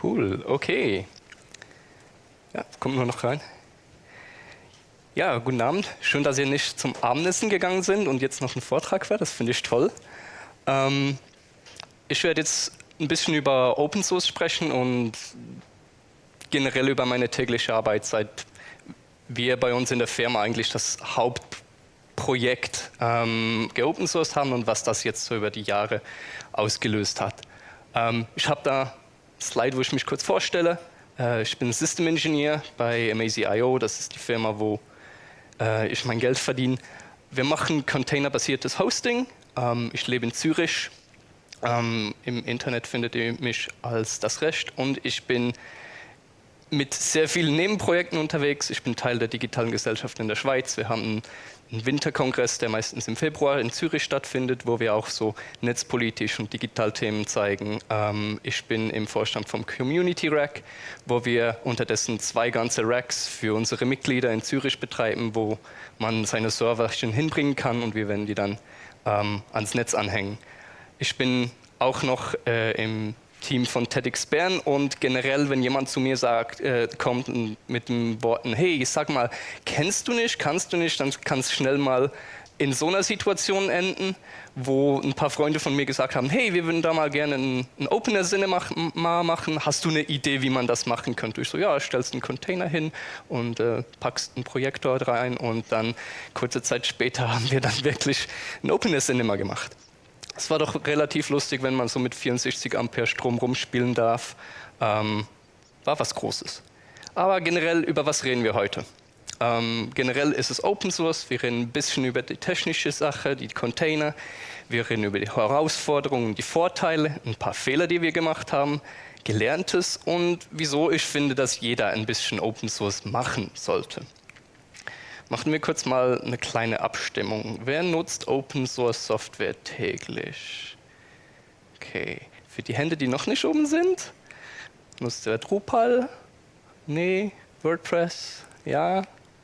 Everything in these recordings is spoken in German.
Cool, okay. Ja, kommt nur noch rein. Ja, guten Abend. Schön, dass ihr nicht zum Abendessen gegangen sind und jetzt noch einen Vortrag war. Das finde ich toll. Ich werde jetzt ein bisschen über Open Source sprechen und generell über meine tägliche Arbeit, seit wir bei uns in der Firma eigentlich das Hauptprojekt geopen sourced haben und was das jetzt so über die Jahre ausgelöst hat. Ich habe da ein Slide, wo ich mich kurz vorstelle. Ich bin System Engineer bei Amazy.io, das ist die Firma, wo ich mein Geld verdiene. Wir machen containerbasiertes Hosting. Ich lebe in Zürich. Im Internet findet ihr mich als Das Recht und ich bin mit sehr vielen Nebenprojekten unterwegs. Ich bin Teil der digitalen Gesellschaft in der Schweiz. Wir haben einen Winterkongress, der meistens im Februar in Zürich stattfindet, wo wir auch so netzpolitisch und Digitalthemen zeigen. Ich bin im Vorstand vom Community Rack, wo wir unterdessen 2 ganze Racks für unsere Mitglieder in Zürich betreiben, wo man seine Serverchen hinbringen kann und wir werden die dann ans Netz anhängen. Ich bin auch noch im Team von TEDx Bern und generell, wenn jemand zu mir kommt mit den Worten, hey, sag mal, kennst du nicht, kannst du nicht, dann kann es schnell mal in so einer Situation enden, wo ein paar Freunde von mir gesagt haben, hey, wir würden da mal gerne ein Opener Cinema machen, hast du eine Idee, wie man das machen könnte? Ich so, ja, stellst einen Container hin und packst einen Projektor rein und dann kurze Zeit später haben wir dann wirklich ein Opener Cinema gemacht. Es war doch relativ lustig, wenn man so mit 64 Ampere Strom rumspielen darf. War was Großes. Aber generell, über was reden wir heute? Generell ist es Open Source. Wir reden ein bisschen über die technische Sache, die Container. Wir reden über die Herausforderungen, die Vorteile, ein paar Fehler, die wir gemacht haben, Gelerntes und wieso ich finde, dass jeder ein bisschen Open Source machen sollte. Machen wir kurz mal eine kleine Abstimmung. Wer nutzt Open Source Software täglich? Okay. Für die Hände, die noch nicht oben sind? Nutzt wer Drupal? Nee. WordPress? Ja.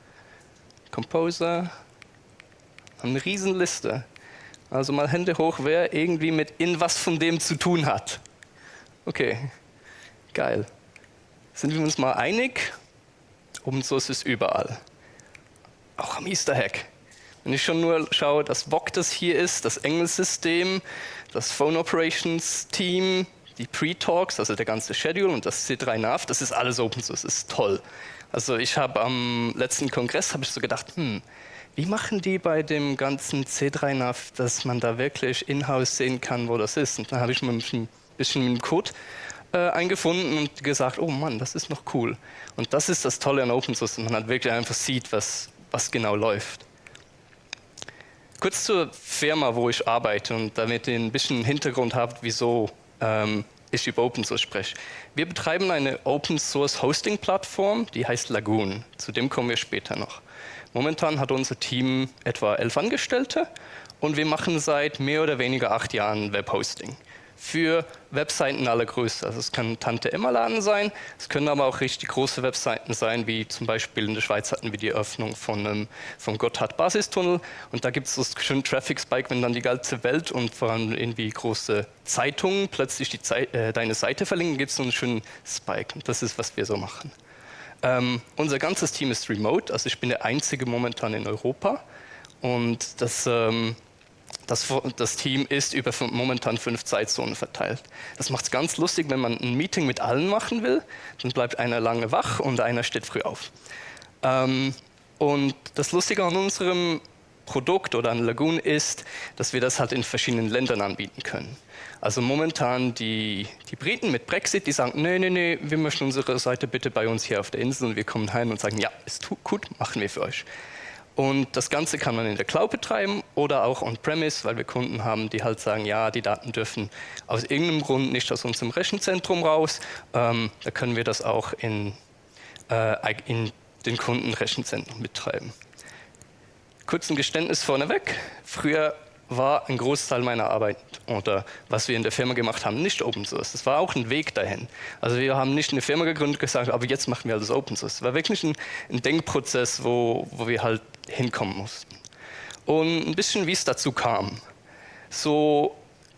Composer? Eine Riesenliste. Also mal Hände hoch, wer irgendwie mit was von dem zu tun hat. Okay. Geil. Sind wir uns mal einig? Open Source ist überall. Auch am Easter Hack. Wenn ich schon nur schaue, dass VOC das hier ist, das Engel-System, das Phone Operations Team, die Pre-Talks, also der ganze Schedule und das C3NAV, das ist alles Open Source, das ist toll. Also ich habe am letzten Kongress so gedacht, wie machen die bei dem ganzen C3NAV, dass man da wirklich in-house sehen kann, wo das ist? Und dann habe ich mir ein bisschen mit dem Code eingefunden und gesagt, oh Mann, das ist noch cool. Und das ist das Tolle an Open Source, man halt wirklich einfach sieht, was genau läuft. Kurz zur Firma, wo ich arbeite und damit ihr ein bisschen Hintergrund habt, wieso ich über Open Source spreche. Wir betreiben eine Open Source Hosting Plattform, die heißt Lagoon. Zu dem kommen wir später noch. Momentan hat unser Team etwa 11 Angestellte und wir machen seit mehr oder weniger 8 Jahren Webhosting. Für Webseiten aller Größe. Also es kann Tante-Emma-Laden sein, es können aber auch richtig große Webseiten sein, wie zum Beispiel in der Schweiz hatten wir die Eröffnung vom Gotthard-Basistunnel und da gibt es so einen schönen Traffic-Spike, wenn dann die ganze Welt und vor allem irgendwie große Zeitungen plötzlich deine Seite verlinken, gibt es so einen schönen Spike und das ist, was wir so machen. Unser ganzes Team ist remote, also ich bin der Einzige momentan in Europa und das Team ist über momentan 5 Zeitzonen verteilt. Das macht es ganz lustig, wenn man ein Meeting mit allen machen will, dann bleibt einer lange wach und einer steht früh auf. Und das Lustige an unserem Produkt oder an Lagoon ist, dass wir das halt in verschiedenen Ländern anbieten können. Also momentan die Briten mit Brexit, die sagen, nee, wir möchten unsere Seite bitte bei uns hier auf der Insel und wir kommen heim und sagen, ja, ist gut, machen wir für euch. Und das Ganze kann man in der Cloud betreiben oder auch on-premise, weil wir Kunden haben, die halt sagen, ja, die Daten dürfen aus irgendeinem Grund nicht aus unserem Rechenzentrum raus. Da können wir das auch in den Kundenrechenzentren betreiben. Kurz ein Geständnis vorneweg. Früher war ein Großteil meiner Arbeit oder was wir in der Firma gemacht haben, nicht Open Source. Das war auch ein Weg dahin. Also wir haben nicht eine Firma gegründet und gesagt, aber jetzt machen wir alles Open Source. Es war wirklich ein Denkprozess, wo wir halt hinkommen mussten. Und ein bisschen, wie es dazu kam. So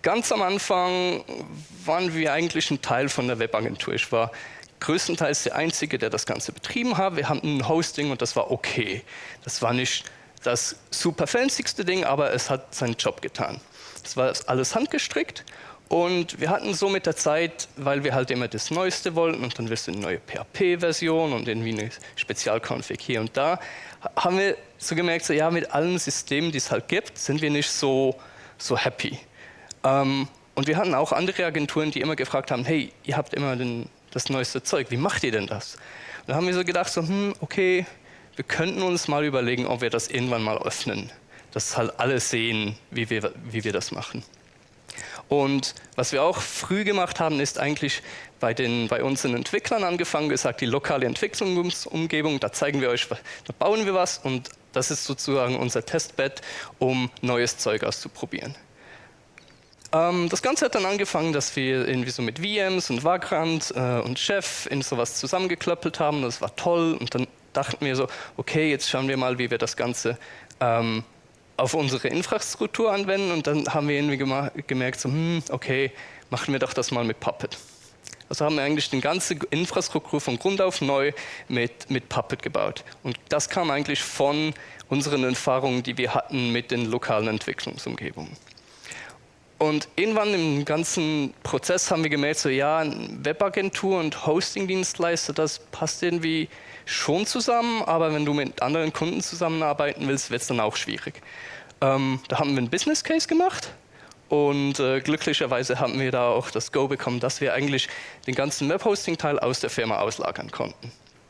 ganz am Anfang waren wir eigentlich ein Teil von der Webagentur. Ich war größtenteils der Einzige, der das Ganze betrieben hat. Wir hatten ein Hosting und das war okay. Das war nicht das super fancyste Ding, aber es hat seinen Job getan. Das war alles handgestrickt und wir hatten so mit der Zeit, weil wir halt immer das Neueste wollten und dann willst du eine neue PHP-Version und irgendwie eine Spezialconfig hier und da, haben wir so gemerkt, so, ja, mit allen Systemen, die es halt gibt, sind wir nicht so happy. Und wir hatten auch andere Agenturen, die immer gefragt haben, hey, ihr habt immer das neueste Zeug, wie macht ihr denn das? Und da haben wir so gedacht, so, okay, wir könnten uns mal überlegen, ob wir das irgendwann mal öffnen, dass halt alle sehen, wie wir das machen. Und was wir auch früh gemacht haben, ist eigentlich bei unseren Entwicklern angefangen, gesagt, die lokale Entwicklungsumgebung, da zeigen wir euch, da bauen wir was und das ist sozusagen unser Testbed, um neues Zeug auszuprobieren. Das Ganze hat dann angefangen, dass wir irgendwie so mit VMs und Vagrant und Chef in sowas zusammengeklöppelt haben. Das war toll. Und dann dachten wir so, okay, jetzt schauen wir mal, wie wir das Ganze auf unsere Infrastruktur anwenden. Und dann haben wir irgendwie gemerkt, so, okay, machen wir doch das mal mit Puppet. Also haben wir eigentlich die ganze Infrastruktur von Grund auf neu mit Puppet gebaut. Und das kam eigentlich von unseren Erfahrungen, die wir hatten mit den lokalen Entwicklungsumgebungen. Und irgendwann im ganzen Prozess haben wir gemerkt, so ja, Webagentur und Hosting-Dienstleister, das passt irgendwie schon zusammen, aber wenn du mit anderen Kunden zusammenarbeiten willst, wird es dann auch schwierig. Da haben wir einen Business Case gemacht und glücklicherweise haben wir da auch das Go bekommen, dass wir eigentlich den ganzen Webhosting-Teil aus der Firma auslagern konnten.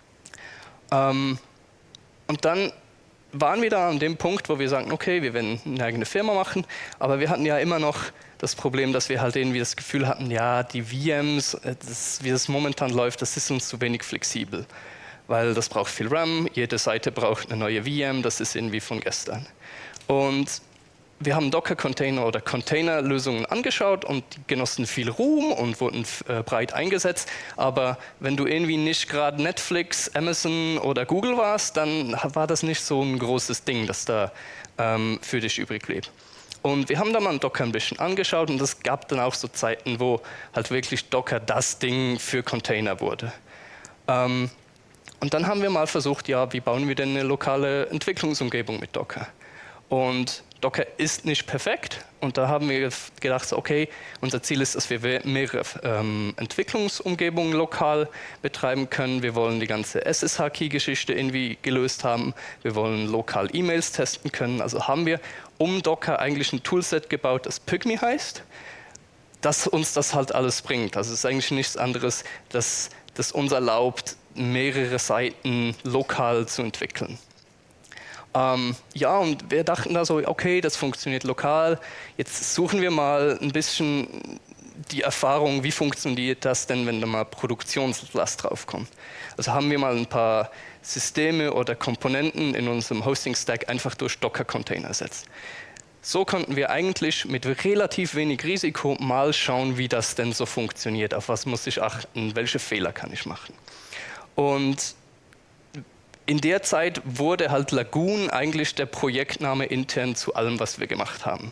Und dann waren wir da an dem Punkt, wo wir sagen, okay, wir werden eine eigene Firma machen, aber wir hatten ja immer noch das Problem, dass wir halt irgendwie das Gefühl hatten, ja, die VMs, wie das momentan läuft, das ist uns zu wenig flexibel, weil das braucht viel RAM, jede Seite braucht eine neue VM, das ist irgendwie von gestern. Und wir haben Docker-Container oder Container-Lösungen angeschaut und die genossen viel Ruhm und wurden breit eingesetzt. Aber wenn du irgendwie nicht gerade Netflix, Amazon oder Google warst, dann war das nicht so ein großes Ding, das da für dich übrig blieb. Und wir haben da mal Docker ein bisschen angeschaut und es gab dann auch so Zeiten, wo halt wirklich Docker das Ding für Container wurde. Und dann haben wir mal versucht, ja, wie bauen wir denn eine lokale Entwicklungsumgebung mit Docker? Und Docker ist nicht perfekt und da haben wir gedacht, okay, unser Ziel ist, dass wir mehrere Entwicklungsumgebungen lokal betreiben können. Wir wollen die ganze SSH-Key-Geschichte irgendwie gelöst haben. Wir wollen lokal E-Mails testen können. Also haben wir um Docker eigentlich ein Toolset gebaut, das Pygmy heißt, das uns das halt alles bringt. Also es ist eigentlich nichts anderes, das uns erlaubt, mehrere Seiten lokal zu entwickeln. Ja, und wir dachten da so, okay, das funktioniert lokal, jetzt suchen wir mal ein bisschen die Erfahrung, wie funktioniert das denn, wenn da mal Produktionslast draufkommt. Also haben wir mal ein paar Systeme oder Komponenten in unserem Hosting-Stack einfach durch Docker-Container ersetzt. So konnten wir eigentlich mit relativ wenig Risiko mal schauen, wie das denn so funktioniert, auf was muss ich achten, welche Fehler kann ich machen. Und in der Zeit wurde halt Lagoon eigentlich der Projektname intern zu allem, was wir gemacht haben.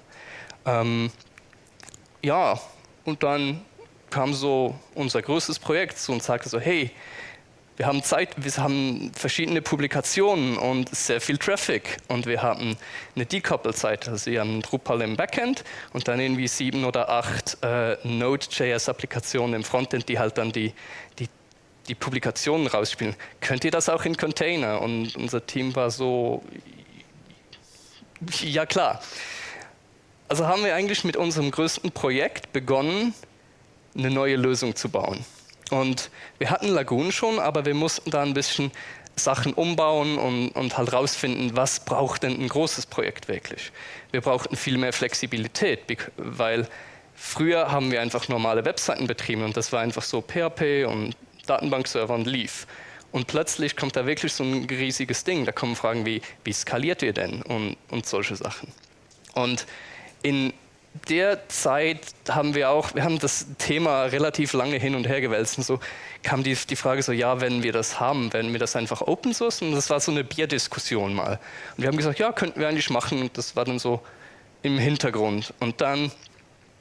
Ja, und dann kam so unser größtes Projekt zu uns sagte so, hey, wir haben verschiedene Publikationen und sehr viel Traffic und wir haben eine Decouple-Seite, also wir haben Drupal im Backend und dann irgendwie 7 oder 8 Node.js-Applikationen im Frontend, die halt dann die Publikationen rausspielen. Könnt ihr das auch in Container? Und unser Team war so, ja klar. Also haben wir eigentlich mit unserem größten Projekt begonnen, eine neue Lösung zu bauen. Und wir hatten Lagoon schon, aber wir mussten da ein bisschen Sachen umbauen und halt rausfinden, was braucht denn ein großes Projekt wirklich. Wir brauchten viel mehr Flexibilität, weil früher haben wir einfach normale Webseiten betrieben und das war einfach so PHP und Datenbankserver und lief. Und plötzlich kommt da wirklich so ein riesiges Ding. Da kommen Fragen wie skaliert ihr denn und solche Sachen. Und in der Zeit haben wir haben das Thema relativ lange hin und her gewälzt. Und so kam die Frage so, ja, wenn wir das haben, werden wir das einfach open source? Und das war so eine Bierdiskussion mal. Und wir haben gesagt, ja, könnten wir eigentlich machen. Und das war dann so im Hintergrund. Und dann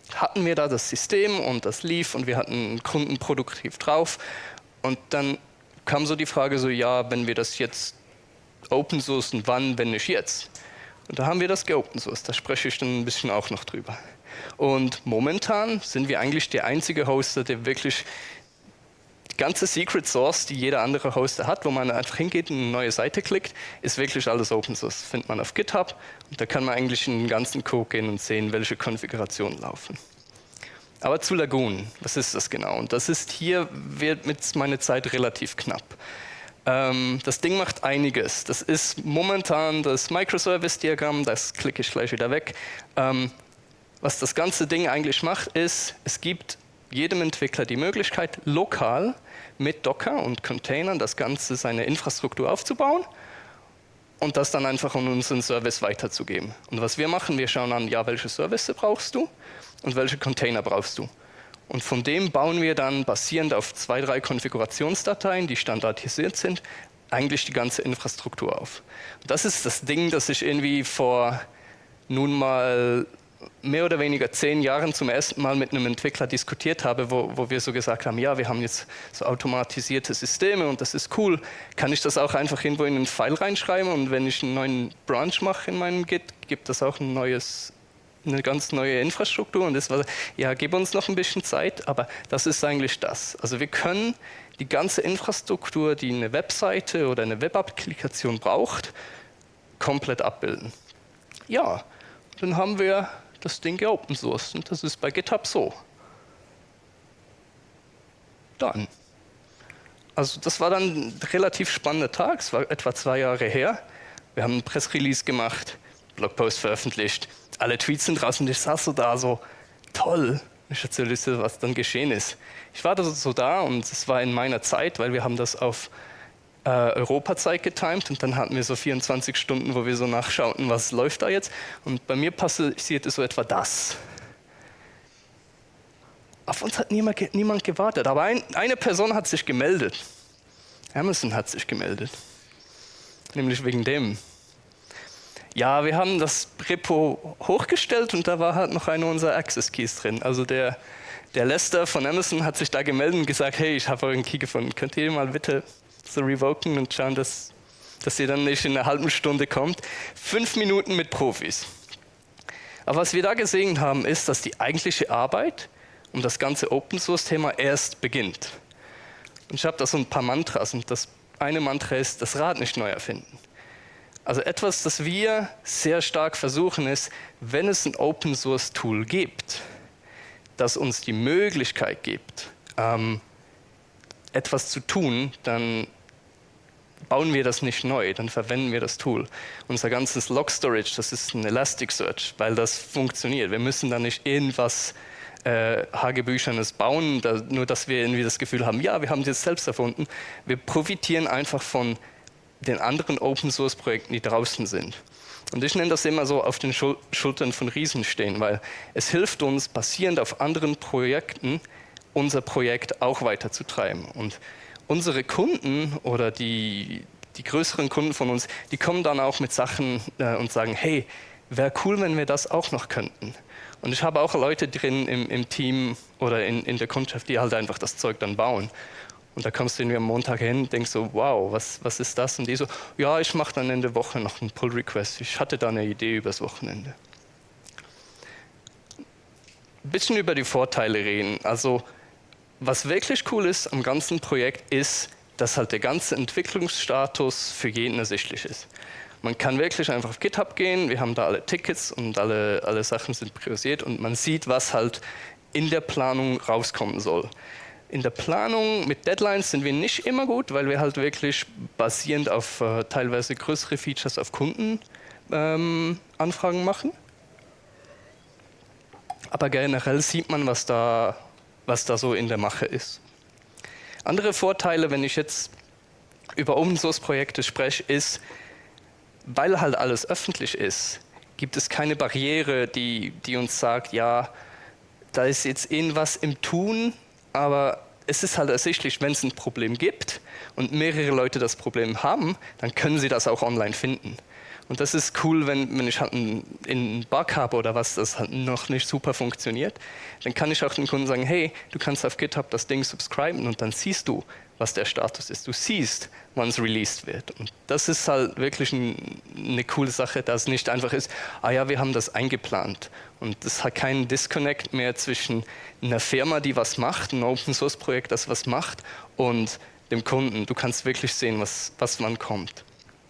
hatten wir da das System und das lief und wir hatten Kunden produktiv drauf. Und dann kam so die Frage so, ja, wenn wir das jetzt open sourcen, wann, wenn nicht jetzt? Und da haben wir das geopen sourced, da spreche ich dann ein bisschen auch noch drüber. Und momentan sind wir eigentlich der einzige Hoster, der wirklich die ganze Secret Source, die jeder andere Hoster hat, wo man einfach hingeht und eine neue Seite klickt, ist wirklich alles Open Source. Das findet man auf GitHub und da kann man eigentlich in den ganzen Code gehen und sehen, welche Konfigurationen laufen. Aber zu Lagoon, was ist das genau? Und das ist hier, wird mit meiner Zeit relativ knapp. Das Ding macht einiges. Das ist momentan das Microservice-Diagramm, das klicke ich gleich wieder weg. Was das ganze Ding eigentlich macht, ist, es gibt jedem Entwickler die Möglichkeit, lokal mit Docker und Containern das Ganze, seine Infrastruktur aufzubauen und das dann einfach an unseren Service weiterzugeben. Und was wir machen, wir schauen an, ja, welche Service brauchst du und welche Container brauchst du. Und von dem bauen wir dann basierend auf 2, 3 Konfigurationsdateien, die standardisiert sind, eigentlich die ganze Infrastruktur auf. Und das ist das Ding, das ich irgendwie vor nun mal mehr oder weniger 10 Jahren zum ersten Mal mit einem Entwickler diskutiert habe, wo wir so gesagt haben, ja, wir haben jetzt so automatisierte Systeme und das ist cool. Kann ich das auch einfach irgendwo in einen File reinschreiben und wenn ich einen neuen Branch mache in meinem Git, gibt das auch eine ganz neue Infrastruktur und das war, ja, gib uns noch ein bisschen Zeit, aber das ist eigentlich das. Also wir können die ganze Infrastruktur, die eine Webseite oder eine Web-Applikation braucht, komplett abbilden. Ja, dann haben wir das Ding geopen sourced und das ist bei GitHub so. Dann. Also das war dann ein relativ spannender Tag, es war etwa 2 Jahre her. Wir haben einen Pressrelease gemacht, Blogpost veröffentlicht, alle Tweets sind draußen und ich saß so da, so toll. Ich erzähle dir, was dann geschehen ist. Ich war so da und es war in meiner Zeit, weil wir haben das auf Europazeit getimed und dann hatten wir so 24 Stunden, wo wir so nachschauten, was läuft da jetzt. Und bei mir passierte so etwa das. Auf uns hat niemand gewartet, aber eine Person hat sich gemeldet. Amazon hat sich gemeldet. Nämlich wegen dem. Ja, wir haben das Repo hochgestellt und da war halt noch einer unserer Access Keys drin. Also der Lester von Amazon hat sich da gemeldet und gesagt, hey, ich habe euren Key gefunden. Könnt ihr mal bitte so revoken und schauen, dass ihr dann nicht in einer halben Stunde kommt. 5 Minuten mit Profis. Aber was wir da gesehen haben, ist, dass die eigentliche Arbeit um das ganze Open-Source-Thema erst beginnt. Und ich habe da so ein paar Mantras und das eine Mantra ist, das Rad nicht neu erfinden. Also etwas, das wir sehr stark versuchen, ist, wenn es ein Open-Source-Tool gibt, das uns die Möglichkeit gibt, etwas zu tun, dann bauen wir das nicht neu, dann verwenden wir das Tool. Unser ganzes Log Storage, das ist ein Elasticsearch, weil das funktioniert. Wir müssen da nicht irgendwas Hagebüchernes bauen, nur dass wir irgendwie das Gefühl haben, ja, wir haben das selbst erfunden. Wir profitieren einfach von den anderen Open-Source-Projekten, die draußen sind. Und ich nenne das immer so auf den Schultern von Riesen stehen, weil es hilft uns, basierend auf anderen Projekten, unser Projekt auch weiterzutreiben. Und unsere Kunden oder die größeren Kunden von uns, die kommen dann auch mit Sachen und sagen, hey, wäre cool, wenn wir das auch noch könnten. Und ich habe auch Leute drin im Team oder in der Kundschaft, die halt einfach das Zeug dann bauen. Und da kommst du irgendwie am Montag hin und denkst so, wow, was ist das? Und die so, ja, ich mache dann in der Woche noch einen Pull-Request. Ich hatte da eine Idee übers Wochenende. Ein bisschen über die Vorteile reden. Also, was wirklich cool ist am ganzen Projekt ist, dass halt der ganze Entwicklungsstatus für jeden ersichtlich ist. Man kann wirklich einfach auf GitHub gehen, wir haben da alle Tickets und alle Sachen sind priorisiert und man sieht, was halt in der Planung rauskommen soll. In der Planung mit Deadlines sind wir nicht immer gut, weil wir halt wirklich basierend auf teilweise größere Features auf Kundenanfragen machen. Aber generell sieht man, was da so in der Mache ist. Andere Vorteile, wenn ich jetzt über Open-Source-Projekte spreche, ist, weil halt alles öffentlich ist, gibt es keine Barriere, die uns sagt, ja, da ist jetzt irgendwas im Tun, aber es ist halt ersichtlich, wenn es ein Problem gibt und mehrere Leute das Problem haben, dann können sie das auch online finden. Und das ist cool, wenn ich halt einen Bug habe oder was, das halt noch nicht super funktioniert. Dann kann ich auch dem Kunden sagen, hey, du kannst auf GitHub das Ding subscriben und dann siehst du, was der Status ist. Du siehst, wann es released wird. Und das ist halt wirklich eine coole Sache, dass es nicht einfach ist, ah ja, wir haben das eingeplant. Und es hat keinen Disconnect mehr zwischen einer Firma, die was macht, ein Open-Source-Projekt, das was macht, und dem Kunden. Du kannst wirklich sehen, was wann kommt.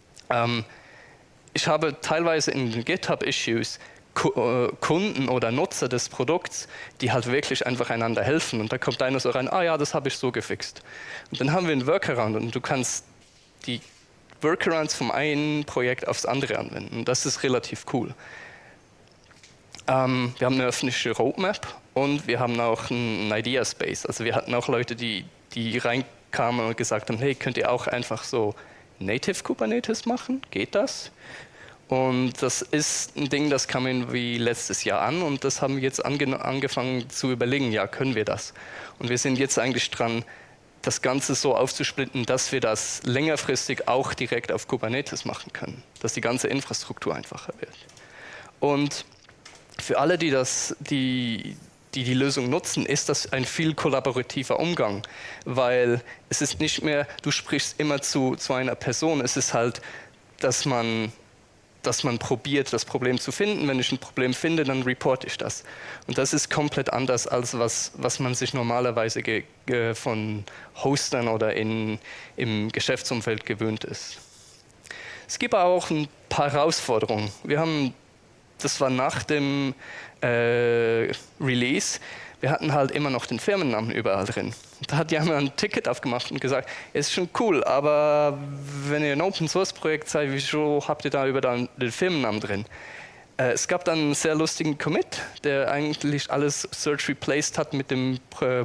Ich habe teilweise in den GitHub-Issues Kunden oder Nutzer des Produkts, die halt wirklich einfach einander helfen. Und da kommt einer so rein, ah ja, das habe ich so gefixt. Und dann haben wir einen Workaround und du kannst die Workarounds vom einen Projekt aufs andere anwenden. Und das ist relativ cool. Wir haben eine öffentliche Roadmap und wir haben auch einen Idea Space. Also wir hatten auch Leute, die reinkamen und gesagt haben, hey, könnt ihr auch einfach so Native Kubernetes machen? Geht das? Und das ist ein Ding, das kam irgendwie letztes Jahr an und das haben wir jetzt angefangen zu überlegen, ja, können wir das? Und wir sind jetzt eigentlich dran, das Ganze so aufzusplitten, dass wir das längerfristig auch direkt auf Kubernetes machen können, dass die ganze Infrastruktur einfacher wird. Und für alle, die die Lösung nutzen, ist das ein viel kollaborativer Umgang, weil es ist nicht mehr, du sprichst immer zu einer Person, es ist halt, dass man probiert, das Problem zu finden. Wenn ich ein Problem finde, dann reporte ich das. Und das ist komplett anders, als was man sich normalerweise von Hostern oder im Geschäftsumfeld gewöhnt ist. Es gibt auch ein paar Herausforderungen. Das war nach dem Release, wir hatten halt immer noch den Firmennamen überall drin. Da hat jemand ein Ticket aufgemacht und gesagt, es ist schon cool, aber wenn ihr ein Open-Source-Projekt seid, wieso habt ihr da überall den Firmennamen drin? Es gab dann einen sehr lustigen Commit, der eigentlich alles Search replaced hat mit dem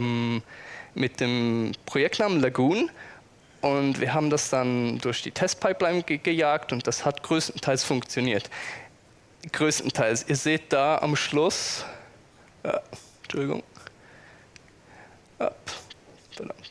Projektnamen Lagoon. Und wir haben das dann durch die Testpipeline gejagt und das hat größtenteils funktioniert. Größtenteils. Ihr seht da am Schluss, Entschuldigung, verdammt.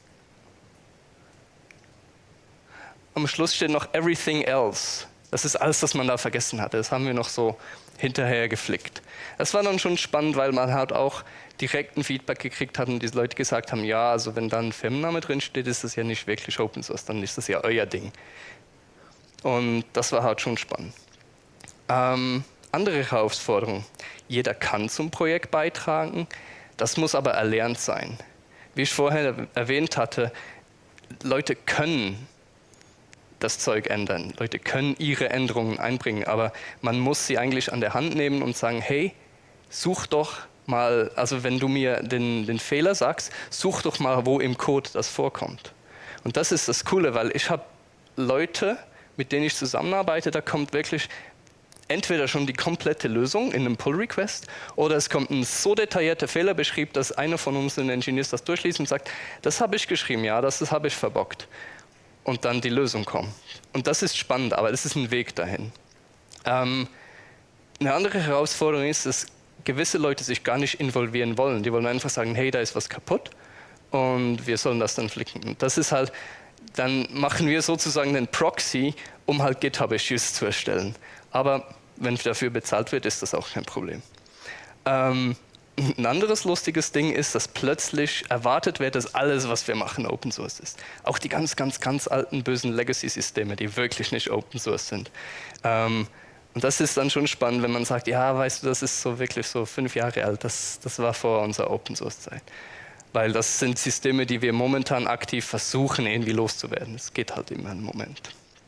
Am Schluss steht noch Everything Else. Das ist alles, was man da vergessen hatte. Das haben wir noch so hinterher geflickt. Das war dann schon spannend, weil man halt auch direkten Feedback gekriegt hat und die Leute gesagt haben, ja, also wenn da ein Firmenname drin steht, ist das ja nicht wirklich Open Source, dann ist das ja euer Ding. Und das war halt schon spannend. Andere Herausforderung. Jeder kann zum Projekt beitragen, das muss aber erlernt sein. Wie ich vorher erwähnt hatte, Leute können das Zeug ändern, Leute können ihre Änderungen einbringen, aber man muss sie eigentlich an der Hand nehmen und sagen, hey, such doch mal, also wenn du mir den Fehler sagst, such doch mal, wo im Code das vorkommt. Und das ist das Coole, weil ich habe Leute, mit denen ich zusammenarbeite, da kommt wirklich entweder schon die komplette Lösung in einem Pull-Request oder es kommt ein so detaillierter Fehlerbeschrieb, dass einer von unseren Engineers das durchliest und sagt, das habe ich geschrieben, ja, das habe ich verbockt. Und dann die Lösung kommt. Und das ist spannend, aber das ist ein Weg dahin. Eine andere Herausforderung ist, dass gewisse Leute sich gar nicht involvieren wollen. Die wollen einfach sagen, hey, da ist was kaputt und wir sollen das dann flicken. Und das ist halt, dann machen wir sozusagen den Proxy, um halt GitHub-Issues zu erstellen. Aber wenn dafür bezahlt wird, ist das auch kein Problem. Ein anderes lustiges Ding ist, dass plötzlich erwartet wird, dass alles, was wir machen, Open Source ist. Auch die ganz, ganz, ganz alten, bösen Legacy-Systeme, die wirklich nicht Open Source sind. Und das ist dann schon spannend, wenn man sagt, ja, weißt du, das ist so wirklich so 5 Jahre alt, das war vor unserer Open Source-Zeit. Weil das sind Systeme, die wir momentan aktiv versuchen, irgendwie loszuwerden. Es geht halt immer einen Moment.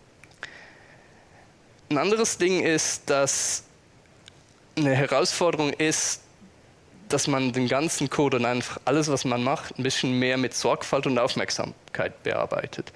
Ein anderes Ding ist, dass eine Herausforderung ist, dass man den ganzen Code und einfach alles, was man macht, ein bisschen mehr mit Sorgfalt und Aufmerksamkeit bearbeitet.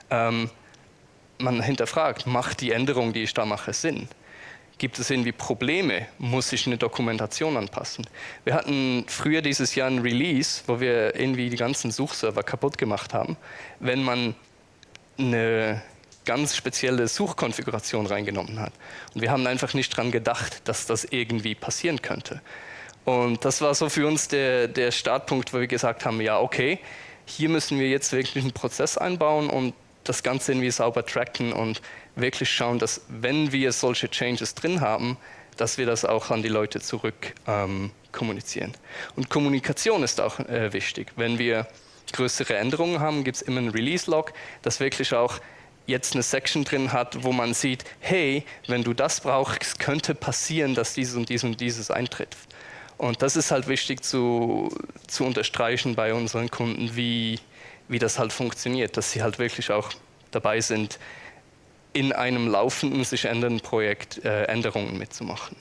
Man hinterfragt, macht die Änderung, die ich da mache, Sinn? Gibt es irgendwie Probleme? Muss ich eine Dokumentation anpassen? Wir hatten früher dieses Jahr ein Release, wo wir irgendwie die ganzen Suchserver kaputt gemacht haben, wenn man eine ganz spezielle Suchkonfiguration reingenommen hat. Und wir haben einfach nicht dran gedacht, dass das irgendwie passieren könnte. Und das war so für uns der Startpunkt, wo wir gesagt haben, ja okay, hier müssen wir jetzt wirklich einen Prozess einbauen und das Ganze irgendwie sauber tracken und wirklich schauen, dass wenn wir solche Changes drin haben, dass wir das auch an die Leute zurück kommunizieren. Und Kommunikation ist auch wichtig. Wenn wir größere Änderungen haben, gibt es immer einen Release-Log, das wirklich auch jetzt eine Section drin hat, wo man sieht, hey, wenn du das brauchst, könnte passieren, dass dieses und dieses und dieses eintritt. Und das ist halt wichtig zu unterstreichen bei unseren Kunden, wie das halt funktioniert, dass sie halt wirklich auch dabei sind, in einem laufenden, sich ändernden Projekt Änderungen mitzumachen.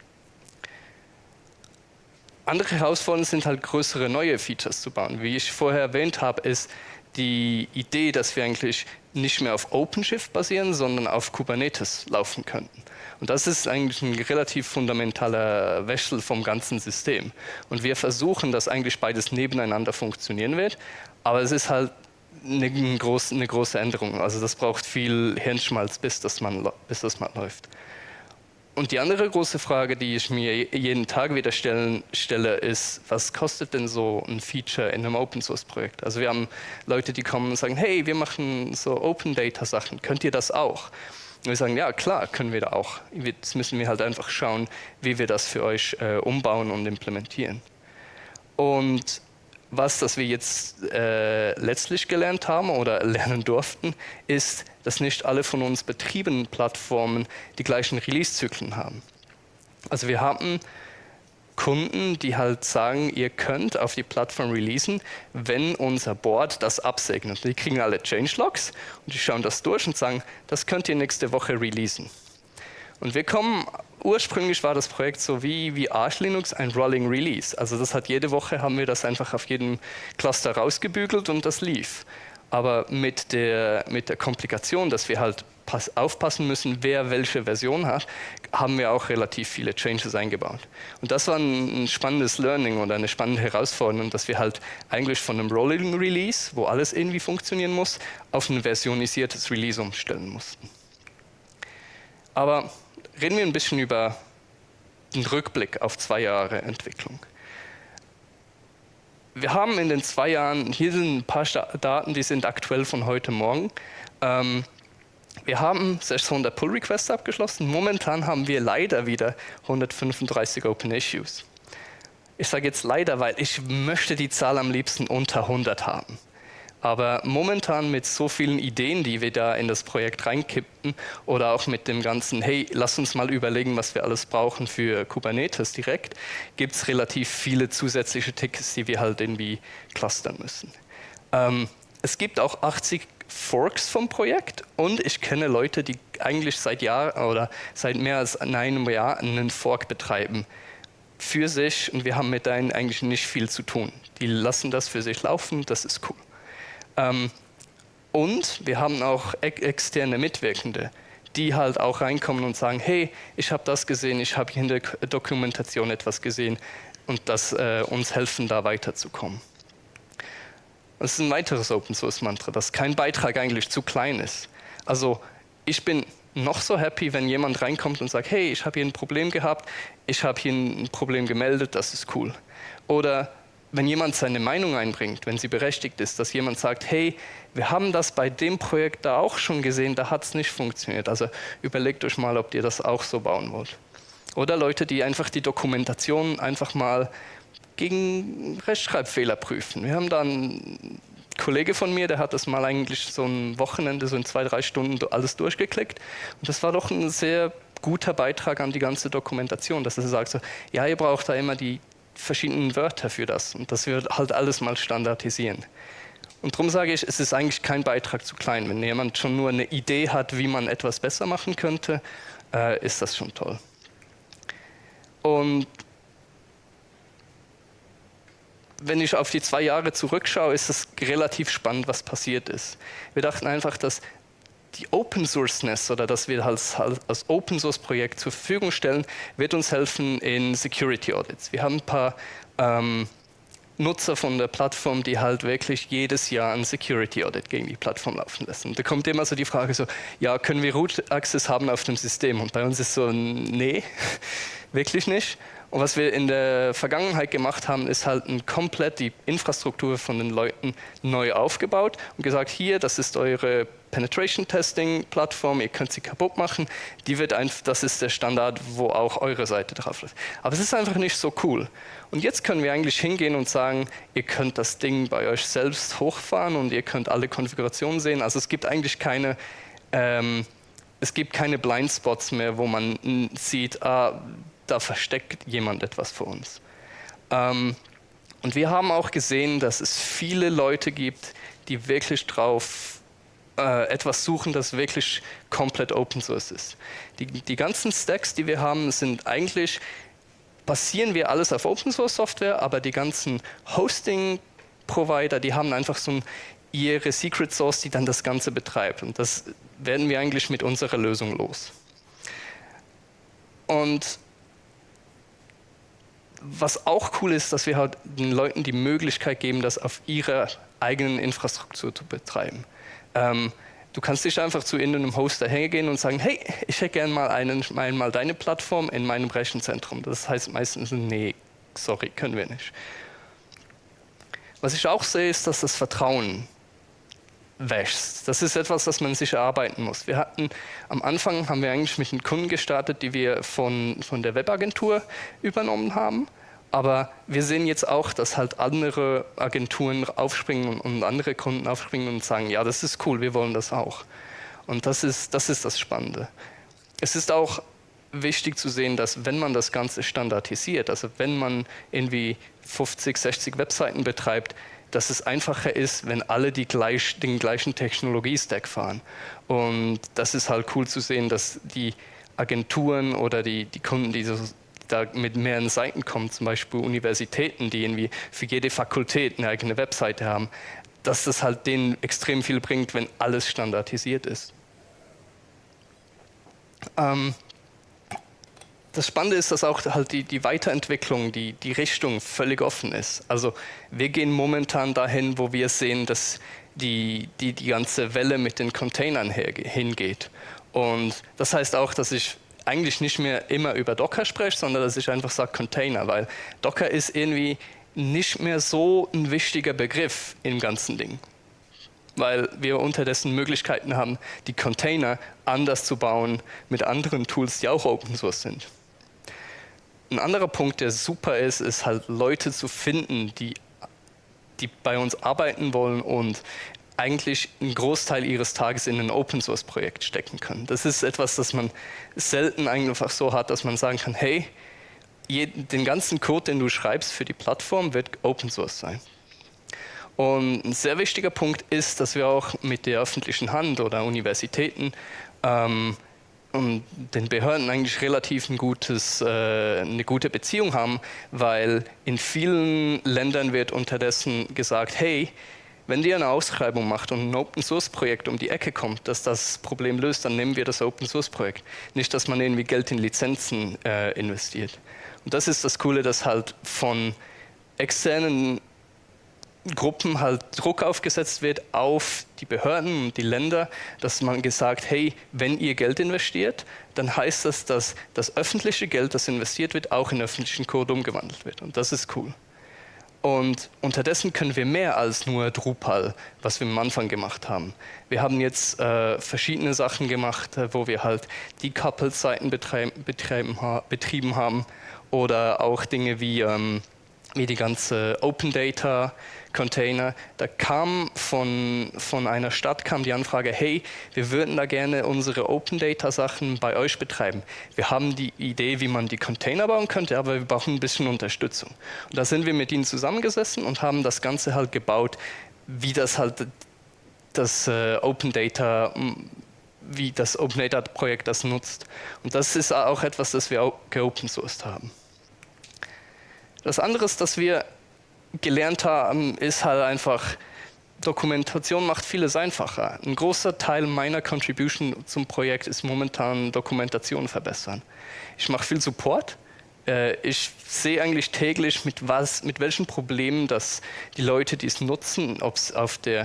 Andere Herausforderungen sind halt größere neue Features zu bauen. Wie ich vorher erwähnt habe, ist die Idee, dass wir eigentlich nicht mehr auf OpenShift basieren, sondern auf Kubernetes laufen könnten. Und das ist eigentlich ein relativ fundamentaler Wechsel vom ganzen System. Und wir versuchen, dass eigentlich beides nebeneinander funktionieren wird, aber es ist halt eine große Änderung. Also das braucht viel Hirnschmalz, bis das mal läuft. Und die andere große Frage, die ich mir jeden Tag wieder stelle, ist, was kostet denn so ein Feature in einem Open-Source-Projekt? Also wir haben Leute, die kommen und sagen, hey, wir machen so Open-Data-Sachen, könnt ihr das auch? Und wir sagen, ja klar, können wir da auch. Jetzt müssen wir halt einfach schauen, wie wir das für euch umbauen und implementieren. Und was wir jetzt letztlich gelernt haben oder lernen durften, ist, dass nicht alle von uns betriebenen Plattformen die gleichen Release-Zyklen haben. Also wir haben Kunden, die halt sagen, ihr könnt auf die Plattform releasen, wenn unser Board das absegnet. Die kriegen alle Changelogs und die schauen das durch und sagen, das könnt ihr nächste Woche releasen. Und ursprünglich war das Projekt so wie Arch Linux ein Rolling Release. Also das hat jede Woche, haben wir das einfach auf jedem Cluster rausgebügelt und das lief. Aber mit der Komplikation, dass wir halt aufpassen müssen, wer welche Version hat, haben wir auch relativ viele Changes eingebaut. Und das war ein spannendes Learning und eine spannende Herausforderung, dass wir halt eigentlich von einem Rolling Release, wo alles irgendwie funktionieren muss, auf ein versionisiertes Release umstellen mussten. Aber reden wir ein bisschen über den Rückblick auf 2 Jahre Entwicklung. Wir haben in den 2 Jahren, hier sind ein paar Daten, die sind aktuell von heute Morgen. Wir haben 600 Pull-Requests abgeschlossen. Momentan haben wir leider wieder 135 Open Issues. Ich sage jetzt leider, weil ich möchte die Zahl am liebsten unter 100 haben. Aber momentan mit so vielen Ideen, die wir da in das Projekt reinkippen oder auch mit dem ganzen, hey, lass uns mal überlegen, was wir alles brauchen für Kubernetes direkt, gibt es relativ viele zusätzliche Tickets, die wir halt irgendwie clustern müssen. Es gibt auch 80 Forks vom Projekt und ich kenne Leute, die eigentlich seit Jahren oder seit mehr als einem Jahr einen Fork betreiben für sich und wir haben mit denen eigentlich nicht viel zu tun. Die lassen das für sich laufen, das ist cool. Und wir haben auch externe Mitwirkende, die halt auch reinkommen und sagen, hey, ich habe das gesehen, ich habe hier in der Dokumentation etwas gesehen und das uns helfen, da weiterzukommen. Das ist ein weiteres Open-Source-Mantra, dass kein Beitrag eigentlich zu klein ist. Also ich bin noch so happy, wenn jemand reinkommt und sagt, hey, ich habe hier ein Problem gehabt, ich habe hier ein Problem gemeldet, das ist cool. Oder wenn jemand seine Meinung einbringt, wenn sie berechtigt ist, dass jemand sagt, hey, wir haben das bei dem Projekt da auch schon gesehen, da hat es nicht funktioniert. Also überlegt euch mal, ob ihr das auch so bauen wollt. Oder Leute, die einfach die Dokumentation einfach mal gegen Rechtschreibfehler prüfen. Wir haben da einen Kollege von mir, der hat das mal eigentlich so ein Wochenende, so in 2-3 Stunden alles durchgeklickt. Und das war doch ein sehr guter Beitrag an die ganze Dokumentation, dass er sagt so, ja, ihr braucht da immer die verschiedenen Wörter für das und das wird halt alles mal standardisieren. Und darum sage ich, es ist eigentlich kein Beitrag zu klein. Wenn jemand schon nur eine Idee hat, wie man etwas besser machen könnte, ist das schon toll. Und wenn ich auf die 2 Jahre zurückschaue, ist es relativ spannend, was passiert ist. Wir dachten einfach, dass die Open-Sourceness oder dass wir als Open-Source-Projekt zur Verfügung stellen, wird uns helfen in Security-Audits. Wir haben ein paar Nutzer von der Plattform, die halt wirklich jedes Jahr ein Security-Audit gegen die Plattform laufen lassen. Und da kommt immer so die Frage so, ja, können wir Root-Access haben auf dem System? Und bei uns ist so, nee, wirklich nicht. Und was wir in der Vergangenheit gemacht haben, ist halt komplett die Infrastruktur von den Leuten neu aufgebaut und gesagt, hier, das ist eure Penetration-Testing-Plattform, ihr könnt sie kaputt machen, das ist der Standard, wo auch eure Seite drauf ist. Aber es ist einfach nicht so cool. Und jetzt können wir eigentlich hingehen und sagen, ihr könnt das Ding bei euch selbst hochfahren und ihr könnt alle Konfigurationen sehen. Also es gibt eigentlich keine Blindspots mehr, wo man sieht, da versteckt jemand etwas vor uns. Und wir haben auch gesehen, dass es viele Leute gibt, die wirklich drauf etwas suchen, das wirklich komplett Open Source ist. Die ganzen Stacks, die wir haben, sind eigentlich, basieren wir alles auf Open Source Software, aber die ganzen Hosting-Provider, die haben einfach ihre Secret Source, die dann das Ganze betreibt. Und das werden wir eigentlich mit unserer Lösung los. Und was auch cool ist, dass wir halt den Leuten die Möglichkeit geben, das auf ihrer eigenen Infrastruktur zu betreiben. Du kannst nicht einfach zu irgendeinem Hoster hingehen und sagen, hey, ich hätte gerne mal deine Plattform in meinem Rechenzentrum. Das heißt meistens, nee, sorry, können wir nicht. Was ich auch sehe, ist, dass das Vertrauen wächst. Das ist etwas, das man sich erarbeiten muss. Am Anfang haben wir eigentlich mit den Kunden gestartet, die wir von der Webagentur übernommen haben. Aber wir sehen jetzt auch, dass halt andere Agenturen aufspringen und andere Kunden aufspringen und sagen, ja, das ist cool, wir wollen das auch. Und das ist das Spannende. Es ist auch wichtig zu sehen, dass wenn man das Ganze standardisiert, also wenn man irgendwie 50, 60 Webseiten betreibt, dass es einfacher ist, wenn alle den gleichen Technologie-Stack fahren. Und das ist halt cool zu sehen, dass die Agenturen oder die Kunden, die da mit mehreren Seiten kommen, zum Beispiel Universitäten, die irgendwie für jede Fakultät eine eigene Webseite haben, dass das halt denen extrem viel bringt, wenn alles standardisiert ist. Das Spannende ist, dass auch halt die Weiterentwicklung, die Richtung völlig offen ist. Also wir gehen momentan dahin, wo wir sehen, dass die ganze Welle mit den Containern hingeht. Und das heißt auch, dass ich eigentlich nicht mehr immer über Docker spreche, sondern dass ich einfach sage Container, weil Docker ist irgendwie nicht mehr so ein wichtiger Begriff im ganzen Ding. Weil wir unterdessen Möglichkeiten haben, die Container anders zu bauen mit anderen Tools, die auch Open Source sind. Ein anderer Punkt, der super ist, ist halt Leute zu finden, die bei uns arbeiten wollen und eigentlich einen Großteil ihres Tages in ein Open-Source-Projekt stecken können. Das ist etwas, das man selten einfach so hat, dass man sagen kann, hey, den ganzen Code, den du schreibst für die Plattform, wird Open Source sein. Und ein sehr wichtiger Punkt ist, dass wir auch mit der öffentlichen Hand oder Universitäten und den Behörden eigentlich relativ eine gute Beziehung haben, weil in vielen Ländern wird unterdessen gesagt, hey, wenn ihr eine Ausschreibung macht und ein Open-Source-Projekt um die Ecke kommt, das das Problem löst, dann nehmen wir das Open-Source-Projekt. Nicht, dass man irgendwie Geld in Lizenzen investiert. Und das ist das Coole, dass halt von externen Gruppen halt Druck aufgesetzt wird auf die Behörden und die Länder, dass man gesagt, hey, wenn ihr Geld investiert, dann heißt das, dass das öffentliche Geld, das investiert wird, auch in öffentlichen Code umgewandelt wird. Und das ist cool. Und unterdessen können wir mehr als nur Drupal, was wir am Anfang gemacht haben. Wir haben jetzt verschiedene Sachen gemacht, wo wir halt Decoupled-Seiten betrieben haben oder auch Dinge wie die ganze Open Data Container. Da kam von einer Stadt die Anfrage, hey, wir würden da gerne unsere Open Data Sachen bei euch betreiben. Wir haben die Idee, wie man die Container bauen könnte, aber wir brauchen ein bisschen Unterstützung. Und da sind wir mit ihnen zusammengesessen und haben das Ganze halt gebaut, wie das halt das Open Data Projekt das nutzt. Und das ist auch etwas, das wir geopen sourced haben. Das andere, das wir gelernt haben, ist halt einfach, Dokumentation macht vieles einfacher. Ein großer Teil meiner Contribution zum Projekt ist momentan Dokumentation verbessern. Ich mache viel Support. Ich sehe eigentlich täglich, mit welchen Problemen das die Leute, die es nutzen, ob es auf der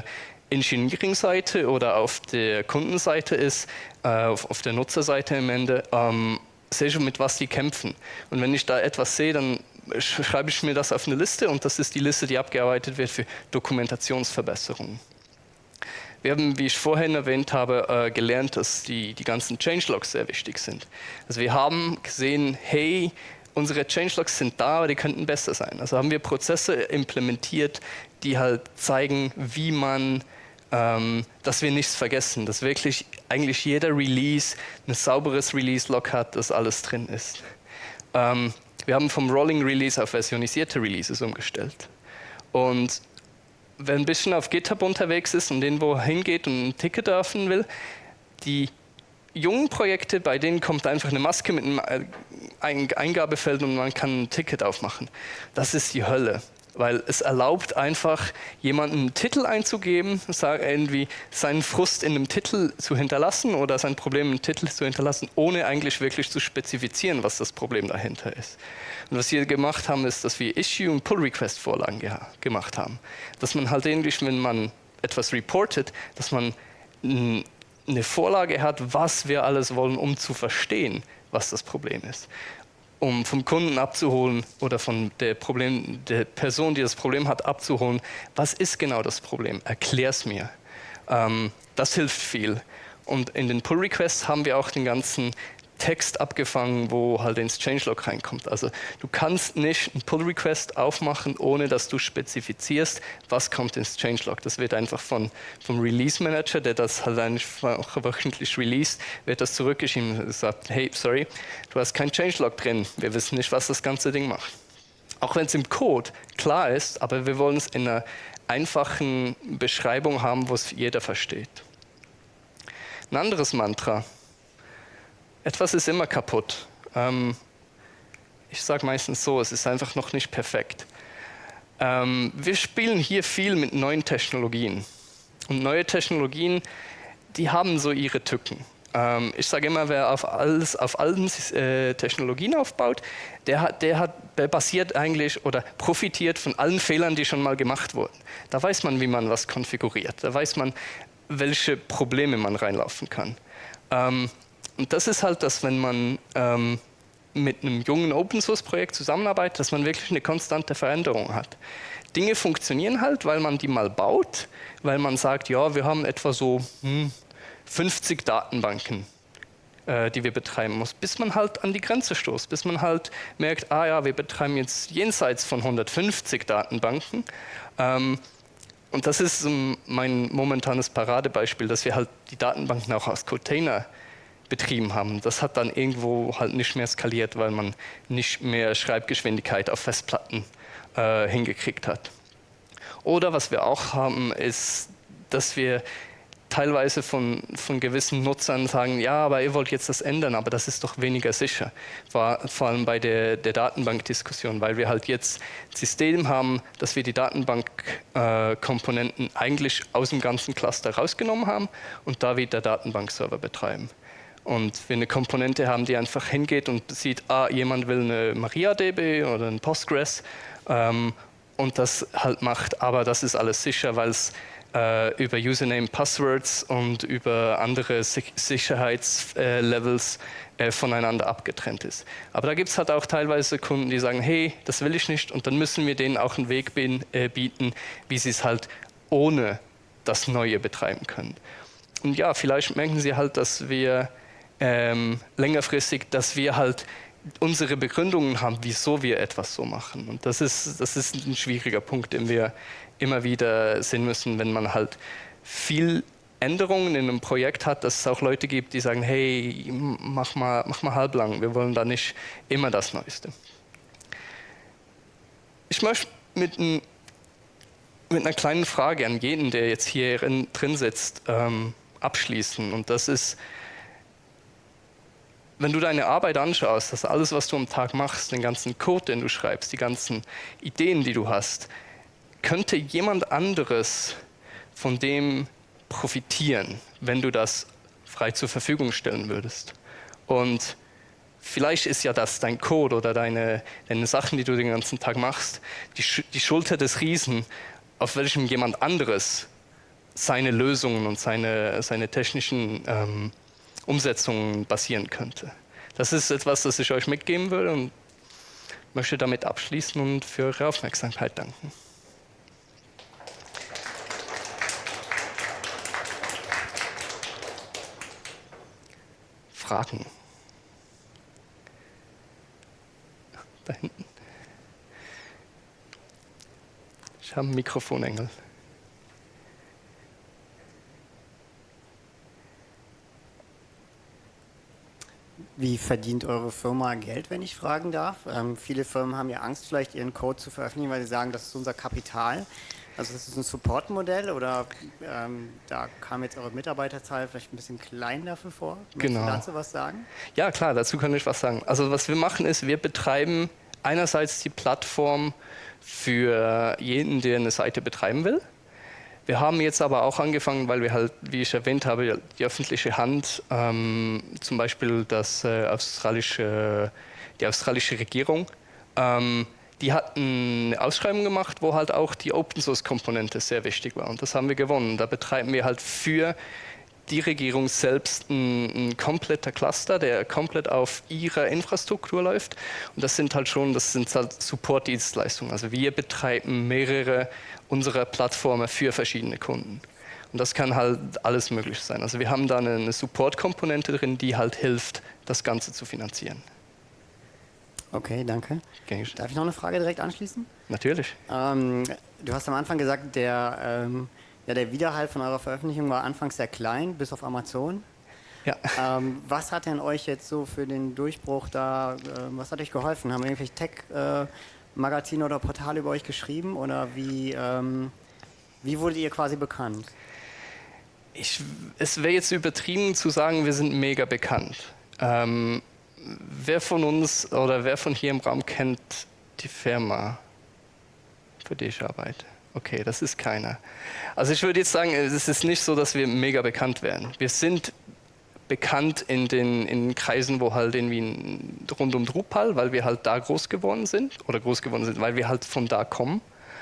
Engineering-Seite oder auf der Kundenseite ist, auf der Nutzerseite am Ende, sehe schon, mit was die kämpfen. Und wenn ich da etwas sehe, dann schreibe ich mir das auf eine Liste und das ist die Liste, die abgearbeitet wird für Dokumentationsverbesserungen. Wir haben, wie ich vorhin erwähnt habe, gelernt, dass die ganzen Changelogs sehr wichtig sind. Also wir haben gesehen, hey, unsere Changelogs sind da, aber die könnten besser sein. Also haben wir Prozesse implementiert, die halt zeigen, wie man, dass wir nichts vergessen, dass wirklich eigentlich jeder Release ein sauberes Release-Log hat, dass alles drin ist. Wir haben vom Rolling Release auf versionisierte Releases umgestellt. Und wer ein bisschen auf GitHub unterwegs ist und irgendwo hingeht und ein Ticket öffnen will, die jungen Projekte, bei denen kommt einfach eine Maske mit einem Eingabefeld und man kann ein Ticket aufmachen. Das ist die Hölle, weil es erlaubt einfach, jemanden einen Titel einzugeben, irgendwie seinen Frust in einem Titel zu hinterlassen oder sein Problem in einem Titel zu hinterlassen, ohne eigentlich wirklich zu spezifizieren, was das Problem dahinter ist. Und was wir gemacht haben, ist, dass wir Issue- und Pull-Request-Vorlagen gemacht haben. Dass man halt ähnlich, wenn man etwas reportet, dass man eine Vorlage hat, was wir alles wollen, um zu verstehen, was das Problem ist. Um vom Kunden abzuholen oder von der Person, die das Problem hat, abzuholen, was ist genau das Problem? Erklär's mir. Das hilft viel. Und in den Pull-Requests haben wir auch den ganzen Text abgefangen, wo halt ins Changelog reinkommt. Also du kannst nicht einen Pull-Request aufmachen, ohne dass du spezifizierst, was kommt ins Changelog. Das wird einfach vom Release-Manager, der das halt eigentlich wöchentlich released, wird das zurückgeschrieben und sagt, hey, sorry, du hast kein Changelog drin, wir wissen nicht, was das ganze Ding macht. Auch wenn es im Code klar ist, aber wir wollen es in einer einfachen Beschreibung haben, wo es jeder versteht. Ein anderes Mantra. Etwas ist immer kaputt. Ich sage meistens so, es ist einfach noch nicht perfekt. Wir spielen hier viel mit neuen Technologien. Und neue Technologien, die haben so ihre Tücken. Ich sage immer, wer auf allen Technologien aufbaut, der basiert eigentlich oder profitiert von allen Fehlern, die schon mal gemacht wurden. Da weiß man, wie man was konfiguriert. Da weiß man, welche Probleme man reinlaufen kann. Und das ist halt, dass wenn man mit einem jungen Open-Source-Projekt zusammenarbeitet, dass man wirklich eine konstante Veränderung hat. Dinge funktionieren halt, weil man die mal baut, weil man sagt, ja, wir haben etwa so 50 Datenbanken, die wir betreiben müssen, bis man halt an die Grenze stoßt, bis man halt merkt, ah ja, wir betreiben jetzt jenseits von 150 Datenbanken. Und das ist mein momentanes Paradebeispiel, dass wir halt die Datenbanken auch als Container betrieben haben. Das hat dann irgendwo halt nicht mehr skaliert, weil man nicht mehr Schreibgeschwindigkeit auf Festplatten hingekriegt hat. Oder was wir auch haben, ist, dass wir teilweise von gewissen Nutzern sagen, ja, aber ihr wollt jetzt das ändern, aber das ist doch weniger sicher. Vor allem bei der Datenbankdiskussion, weil wir halt jetzt ein System haben, dass wir die Datenbankkomponenten eigentlich aus dem ganzen Cluster rausgenommen haben und da wieder Datenbankserver betreiben. Und wir eine Komponente haben, die einfach hingeht und sieht, jemand will eine MariaDB oder ein Postgres und das halt macht, aber das ist alles sicher, weil es über Username, Passwords und über andere Sicherheitslevels voneinander abgetrennt ist. Aber da gibt es halt auch teilweise Kunden, die sagen, hey, das will ich nicht und dann müssen wir denen auch einen Weg bieten, wie sie es halt ohne das Neue betreiben können. Und ja, vielleicht merken sie halt, dass wir längerfristig, dass wir halt unsere Begründungen haben, wieso wir etwas so machen. Und das ist ein schwieriger Punkt, den wir immer wieder sehen müssen, wenn man halt viel Änderungen in einem Projekt hat, dass es auch Leute gibt, die sagen, hey, mach mal halblang, wir wollen da nicht immer das Neueste. Ich möchte mit einer kleinen Frage an jeden, der jetzt hier drin sitzt, abschließen. Und das ist, wenn du deine Arbeit anschaust, das alles, was du am Tag machst, den ganzen Code, den du schreibst, die ganzen Ideen, die du hast, könnte jemand anderes von dem profitieren, wenn du das frei zur Verfügung stellen würdest? Und vielleicht ist ja das dein Code oder deine Sachen, die du den ganzen Tag machst, die Schulter des Riesen, auf welchem jemand anderes seine Lösungen und seine technischen Umsetzungen basieren könnte. Das ist etwas, das ich euch mitgeben will und möchte damit abschließen und für eure Aufmerksamkeit danken. Fragen? Da hinten. Ich habe ein Mikrofonengel. Wie verdient eure Firma Geld, wenn ich fragen darf? Viele Firmen haben ja Angst, vielleicht ihren Code zu veröffentlichen, weil sie sagen, das ist unser Kapital. Also das ist ein Support-Modell oder da kam jetzt eure Mitarbeiterzahl vielleicht ein bisschen klein dafür vor? Möchtest du dazu was sagen? Ja, klar, dazu kann ich was sagen. Also was wir machen ist, wir betreiben einerseits die Plattform für jeden, der eine Seite betreiben will. Wir haben jetzt aber auch angefangen, weil wir halt, wie ich erwähnt habe, die öffentliche Hand, zum Beispiel die australische Regierung, die hat eine Ausschreibung gemacht, wo halt auch die Open-Source-Komponente sehr wichtig war. Und das haben wir gewonnen. Da betreiben wir halt für die Regierung selbst ein kompletter Cluster, der komplett auf ihrer Infrastruktur läuft. Und das sind halt Support-Dienstleistungen. Also wir betreiben mehrere unserer Plattformen für verschiedene Kunden. Und das kann halt alles möglich sein. Also wir haben da eine Support-Komponente drin, die halt hilft, das Ganze zu finanzieren. Okay, danke. Darf ich noch eine Frage direkt anschließen? Natürlich. Du hast am Anfang gesagt, der Widerhall von eurer Veröffentlichung war anfangs sehr klein, bis auf Amazon. Ja. Was hat denn euch jetzt so für den Durchbruch da, was hat euch geholfen? Haben irgendwelche Tech-Magazine oder Portale über euch geschrieben oder wie wurdet ihr quasi bekannt? Es wäre jetzt übertrieben zu sagen, wir sind mega bekannt. Wer von uns oder wer von hier im Raum kennt die Firma, für die ich arbeite? Okay, das ist keiner. Also ich würde jetzt sagen, es ist nicht so, dass wir mega bekannt werden. Wir sind bekannt in den Kreisen, wo halt irgendwie rund um Drupal, weil wir halt da groß geworden sind, weil wir halt von da kommen.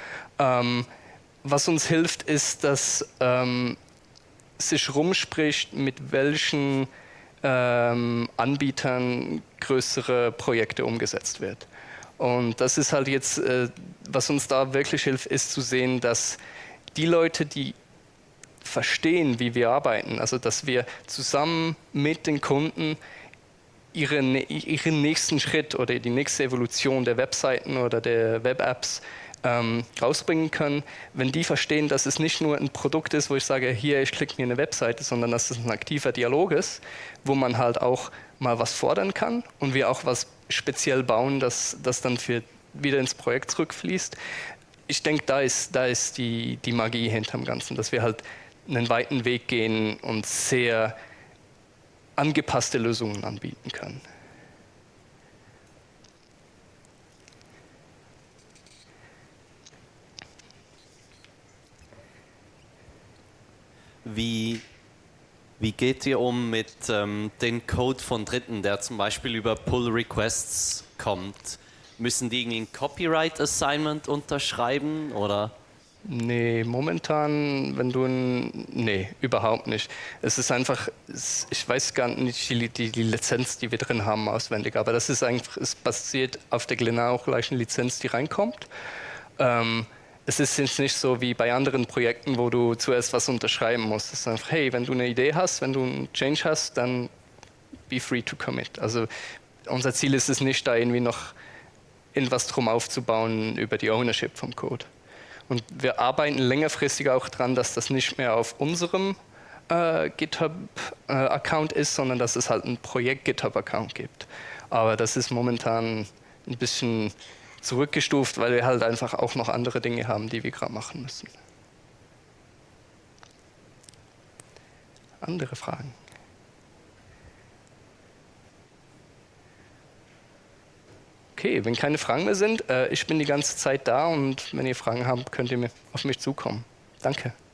Was uns hilft, ist, dass sich rumspricht, mit welchen Anbietern größere Projekte umgesetzt wird. Und das ist halt jetzt, was uns da wirklich hilft, ist zu sehen, dass die Leute, die verstehen, wie wir arbeiten, also dass wir zusammen mit den Kunden ihren nächsten Schritt oder die nächste Evolution der Webseiten oder der Web-Apps rausbringen können, wenn die verstehen, dass es nicht nur ein Produkt ist, wo ich sage, hier, ich klicke mir eine Webseite, sondern dass es ein aktiver Dialog ist, wo man halt auch mal was fordern kann und wir auch was speziell bauen, das dann wieder ins Projekt zurückfließt. Ich denke, da ist die Magie hinterm Ganzen, dass wir halt einen weiten Weg gehen und sehr angepasste Lösungen anbieten können. Wie geht ihr um mit dem Code von Dritten, der zum Beispiel über Pull-Requests kommt? Müssen die irgendwie ein Copyright-Assignment unterschreiben oder? Nee, momentan, nee, überhaupt nicht. Es ist einfach, ich weiß gar nicht die Lizenz, die wir drin haben, auswendig, aber das ist einfach, es basiert auf der genau gleichen Lizenz, die reinkommt. Es ist jetzt nicht so wie bei anderen Projekten, wo du zuerst was unterschreiben musst. Es ist einfach, hey, wenn du eine Idee hast, wenn du einen Change hast, dann be free to commit. Also unser Ziel ist es nicht, da irgendwie noch irgendwas drum aufzubauen über die Ownership vom Code. Und wir arbeiten längerfristig auch dran, dass das nicht mehr auf unserem GitHub-Account ist, sondern dass es halt ein Projekt-GitHub-Account gibt. Aber das ist momentan ein bisschen zurückgestuft, weil wir halt einfach auch noch andere Dinge haben, die wir gerade machen müssen. Andere Fragen? Okay, wenn keine Fragen mehr sind, ich bin die ganze Zeit da und wenn ihr Fragen habt, könnt ihr auf mich zukommen. Danke.